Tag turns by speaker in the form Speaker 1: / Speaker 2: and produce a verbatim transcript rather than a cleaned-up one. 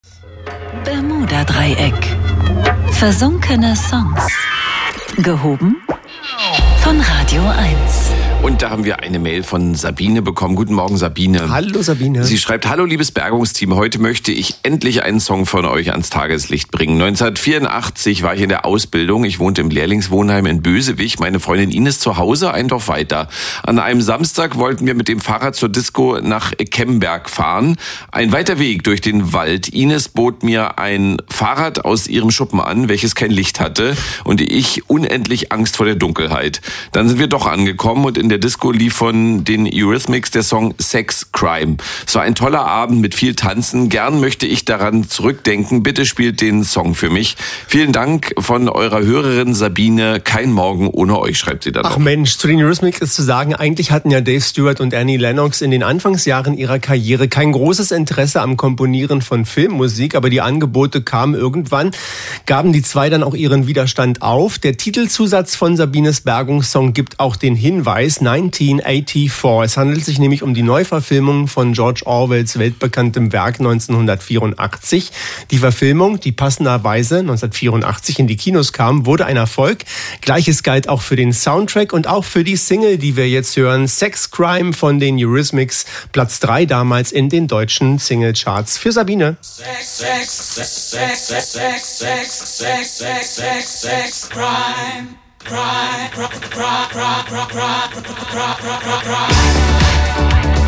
Speaker 1: Bermuda-Dreieck. Versunkene Songs. Gehoben von Radio eins.
Speaker 2: Und da haben wir eine Mail von Sabine bekommen. Guten Morgen, Sabine.
Speaker 3: Hallo, Sabine.
Speaker 2: Sie schreibt: Hallo, liebes Bergungsteam. Heute möchte ich endlich einen Song von euch ans Tageslicht bringen. neunzehnhundertvierundachtzig war ich in der Ausbildung. Ich wohnte im Lehrlingswohnheim in Bösewig. Meine Freundin Ines zu Hause, ein Dorf weiter. An einem Samstag wollten wir mit dem Fahrrad zur Disco nach Kemberg fahren. Ein weiter Weg durch den Wald. Ines bot mir ein Fahrrad aus ihrem Schuppen an, welches kein Licht hatte. Und ich unendlich Angst vor der Dunkelheit. Dann sind wir doch angekommen und in der Disco lief von den Eurythmics der Song Sex Crime. Es war ein toller Abend mit viel Tanzen. Gern möchte ich daran zurückdenken. Bitte spielt den Song für mich. Vielen Dank von eurer Hörerin Sabine. Kein Morgen ohne euch, schreibt sie dann.
Speaker 3: Ach noch. Mensch, zu den Eurythmics ist zu sagen, eigentlich hatten ja Dave Stewart und Annie Lennox in den Anfangsjahren ihrer Karriere kein großes Interesse am Komponieren von Filmmusik, aber die Angebote kamen irgendwann, gaben die zwei dann auch ihren Widerstand auf. Der Titelzusatz von Sabines Bergungssong gibt auch den Hinweis: neunzehnhundertvierundachtzig. Es handelt sich nämlich um die Neuverfilmung von George Orwells weltbekanntem Werk neunzehnhundertvierundachtzig. Die Verfilmung, die passenderweise neunzehnhundertvierundachtzig in die Kinos kam, wurde ein Erfolg. Gleiches galt auch für den Soundtrack und auch für die Single, die wir jetzt hören. Sex Crime von den Eurythmics, Platz drei damals in den deutschen Singlecharts. Für Sabine.
Speaker 4: Sex, Sex, Sex, Sex, Sex, Sex, Sex, Sex, Sex, Sex, Sex, Crime. Cry, cry, cry, cry, cry, cry, cry, cry, cry, cry, cry.